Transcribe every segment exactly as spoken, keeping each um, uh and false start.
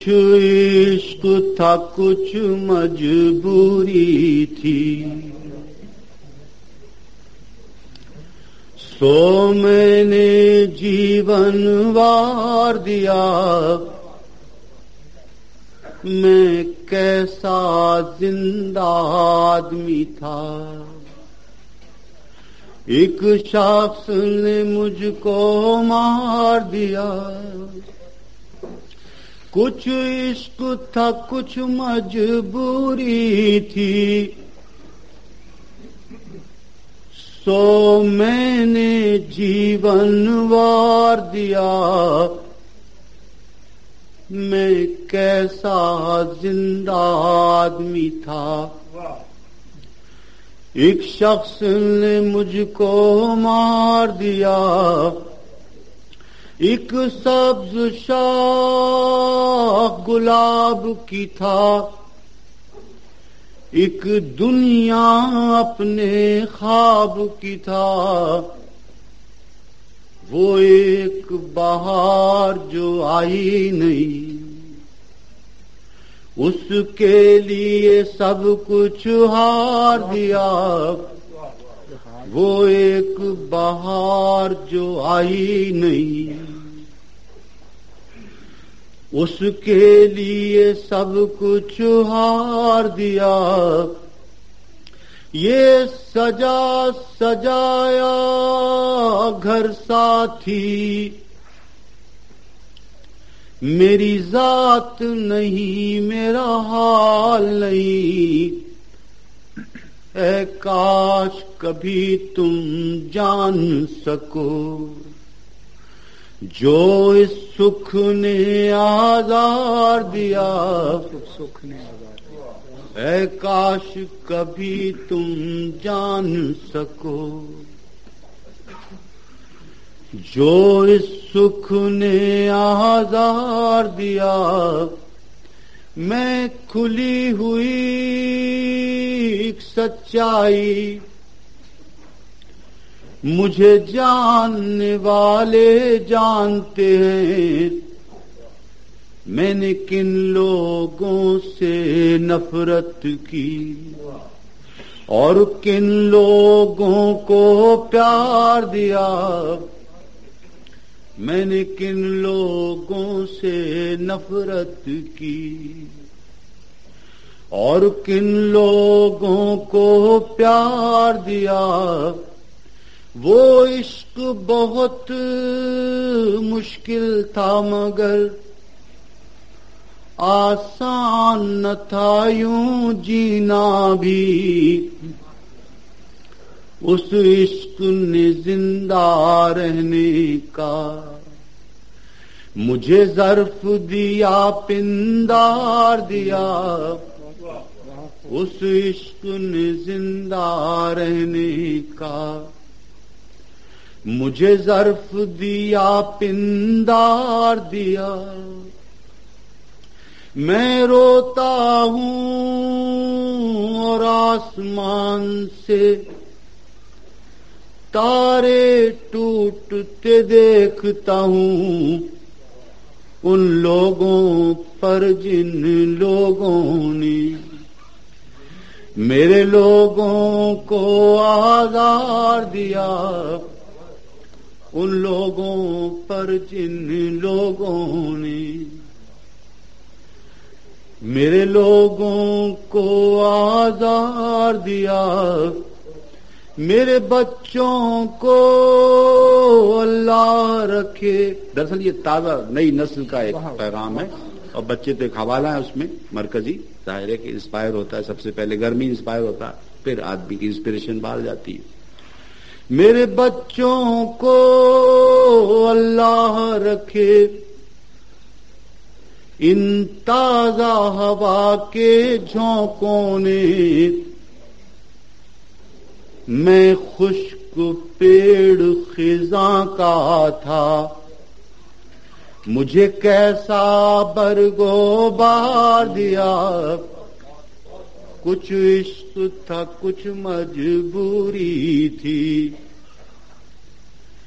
عشق تھا کچھ مجبوری تھی، سو میں نے جیون وار دیا، میں کیسا زندہ آدمی تھا۔ ایک شخص نے مجھ کو مار دیا، کچھ عشق تھا کچھ مجبوری تھی، سو میں نے جیون وار دیا، میں کیسا زندہ آدمی تھا۔ ایک شخص نے مجھ کو مار دیا، ایک سبز شاخ گلاب کی تھا، ایک دنیا اپنے خواب کی تھا، وہ ایک بہار جو آئی نہیں، اس کے لیے سب کچھ ہار دیا، وہ ایک بہار جو آئی نہیں، اس کے لیے سب کچھ ہار دیا۔ یہ سجا سجایا گھر ساتھی، میری ذات نہیں، میرا حال نہیں، اے کاش کبھی تم جان سکو، جو اس سکھ نے آزار دیا، اے کاش کبھی تم جان سکو، جو اس سکھ نے آزار دیا۔ میں کھلی ہوئی ایک سچائی، مجھے جاننے والے جانتے ہیں، میں نے کن لوگوں سے نفرت کی اور کن لوگوں کو پیار دیا، میں نے کن لوگوں سے نفرت کی اور کن لوگوں کو پیار دیا۔ وہ عشق بہت مشکل تھا مگر آسان نہ تھا یوں جینا بھی، اس عشق نے زندہ رہنے کا مجھے ظرف دیا، پندار دیا، اس عشق نے زندہ رہنے کا مجھے ظرف دیا، پندار دیا۔ میں روتا ہوں اور آسمان سے تارے ٹوٹتے دیکھتا ہوں، ان لوگوں پر جن لوگوں نے میرے لوگوں کو آزار دیا، ان لوگوں پر جن لوگوں نے میرے لوگوں کو آزار دیا۔ میرے بچوں کو اللہ رکھے۔ دراصل یہ تازہ نئی نسل کا ایک پیغام ہے، اور بچے تو ایک حوالہ ہے اس میں مرکزی، ظاہر ہے کہ انسپائر ہوتا ہے، سب سے پہلے گھر میں انسپائر ہوتا ہے، پھر آدمی کی انسپریشن باہر جاتی ہے۔ میرے بچوں کو اللہ رکھے، ان تازہ ہوا کے جھونکوں نے میں خشک پیڑ خزاں کا تھا، مجھے کیسا برگو بار دیا، کچھ عشق تھا کچھ مجبوری تھی،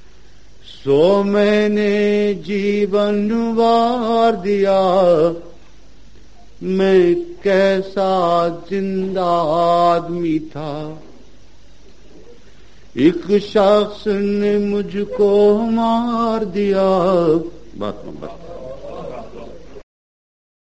سو میں نے جیون وار دیا، میں کیسا زندہ آدمی تھا. ایک شخص نے مجھ کو مار دیا. بات نمبر